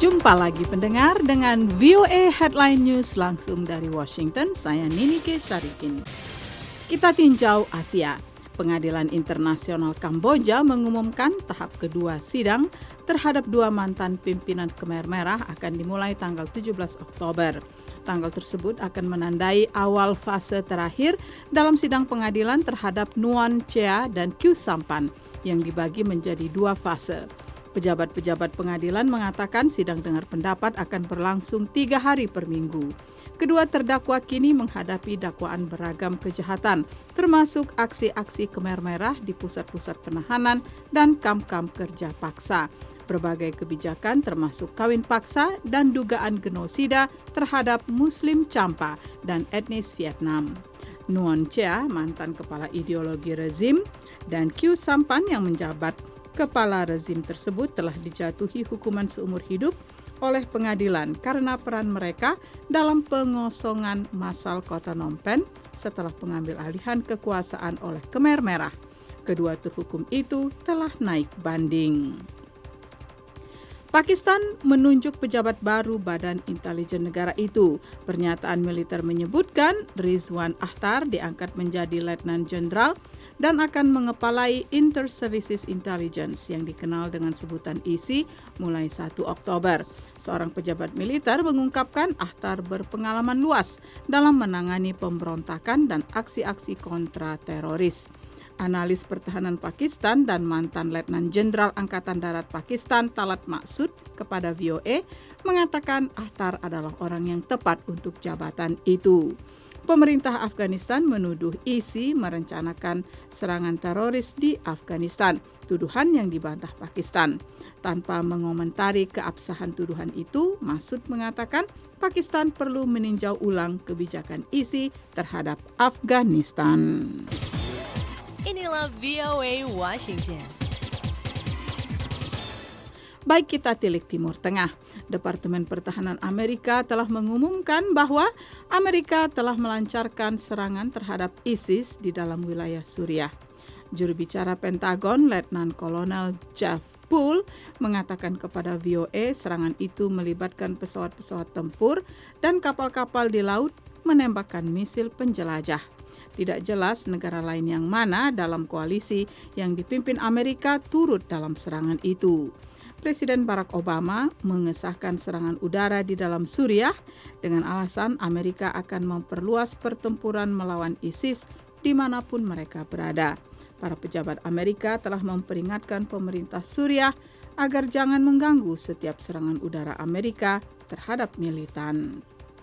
Jumpa lagi pendengar dengan VOA Headline News langsung dari Washington. Saya Ninike Syarikin. Kita tinjau Asia. Pengadilan Internasional Kamboja mengumumkan tahap kedua sidang terhadap dua mantan pimpinan Khmer Merah akan dimulai tanggal 17 Oktober. Tanggal tersebut akan menandai awal fase terakhir dalam sidang pengadilan terhadap Nuon Chea dan Khieu Samphan yang dibagi menjadi dua fase. Pejabat-pejabat pengadilan mengatakan sidang dengar pendapat akan berlangsung 3 hari per minggu. Kedua terdakwa kini menghadapi dakwaan beragam kejahatan, termasuk aksi-aksi Khmer Merah di pusat-pusat penahanan dan kamp-kamp kerja paksa. Berbagai kebijakan termasuk kawin paksa dan dugaan genosida terhadap Muslim Champa dan etnis Vietnam. Nuon Chea, mantan kepala ideologi rezim, dan Khieu Samphan yang menjabat kepala rezim tersebut telah dijatuhi hukuman seumur hidup oleh pengadilan karena peran mereka dalam pengosongan massal kota Phnom Penh setelah pengambil alihan kekuasaan oleh Khmer Merah. Kedua terhukum itu telah naik banding. Pakistan menunjuk pejabat baru Badan Intelijen Negara itu. Pernyataan militer menyebutkan Rizwan Akhtar diangkat menjadi Letnan Jenderal dan akan mengepalai Inter-Services Intelligence yang dikenal dengan sebutan ISI mulai 1 Oktober. Seorang pejabat militer mengungkapkan Akhtar berpengalaman luas dalam menangani pemberontakan dan aksi-aksi kontra teroris. Analis pertahanan Pakistan dan mantan Letnan Jenderal Angkatan Darat Pakistan Talat Maksud kepada VOA mengatakan Akhtar adalah orang yang tepat untuk jabatan itu. Pemerintah Afghanistan menuduh ISI merencanakan serangan teroris di Afghanistan, tuduhan yang dibantah Pakistan. Tanpa mengomentari keabsahan tuduhan itu, Maksud mengatakan Pakistan perlu meninjau ulang kebijakan ISI terhadap Afghanistan. Inilah VOA Washington. Baik, kita tilik Timur Tengah. Departemen Pertahanan Amerika telah mengumumkan bahwa Amerika telah melancarkan serangan terhadap ISIS di dalam wilayah Suriah. Juru bicara Pentagon, Letnan Kolonel Jeff Poole, mengatakan kepada VOA serangan itu melibatkan pesawat-pesawat tempur dan kapal-kapal di laut menembakkan misil penjelajah. Tidak jelas negara lain yang mana dalam koalisi yang dipimpin Amerika turut dalam serangan itu. Presiden Barack Obama mengesahkan serangan udara di dalam Suriah dengan alasan Amerika akan memperluas pertempuran melawan ISIS dimanapun mereka berada. Para pejabat Amerika telah memperingatkan pemerintah Suriah agar jangan mengganggu setiap serangan udara Amerika terhadap militan.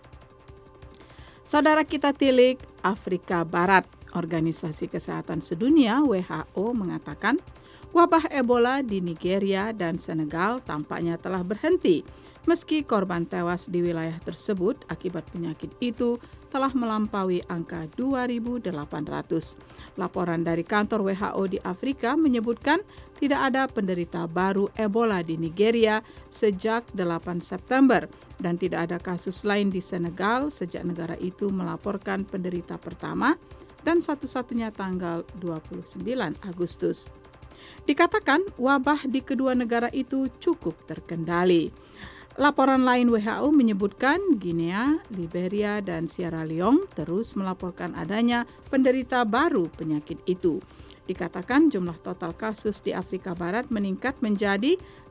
Saudara kita tilik Afrika Barat. Organisasi Kesehatan Sedunia WHO mengatakan wabah Ebola di Nigeria dan Senegal tampaknya telah berhenti, meski korban tewas di wilayah tersebut akibat penyakit itu telah melampaui angka 2.800. Laporan dari kantor WHO di Afrika menyebutkan tidak ada penderita baru Ebola di Nigeria sejak 8 September dan tidak ada kasus lain di Senegal sejak negara itu melaporkan penderita pertama dan satu-satunya tanggal 29 Agustus. Dikatakan wabah di kedua negara itu cukup terkendali. Laporan lain WHO menyebutkan Guinea, Liberia, dan Sierra Leone terus melaporkan adanya penderita baru penyakit itu. Dikatakan jumlah total kasus di Afrika Barat meningkat menjadi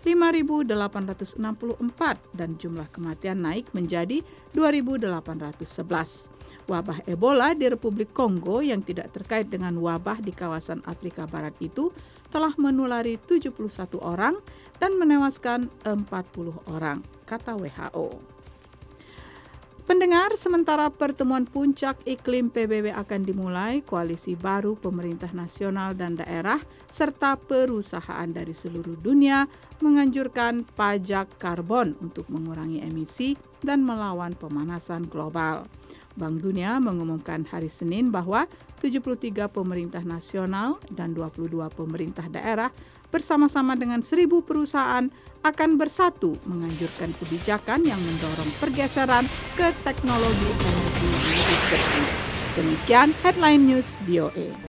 5.864 dan jumlah kematian naik menjadi 2.811. Wabah Ebola di Republik Kongo yang tidak terkait dengan wabah di kawasan Afrika Barat itu telah menulari 71 orang dan menewaskan 40 orang, kata WHO. Pendengar, sementara pertemuan puncak iklim PBB akan dimulai, koalisi baru pemerintah nasional dan daerah serta perusahaan dari seluruh dunia menganjurkan pajak karbon untuk mengurangi emisi dan melawan pemanasan global. Bank Dunia mengumumkan hari Senin bahwa 73 pemerintah nasional dan 22 pemerintah daerah bersama-sama dengan 1.000 perusahaan akan bersatu menganjurkan kebijakan yang mendorong pergeseran ke teknologi energi lebih bersih. Demikian Headline News VOA.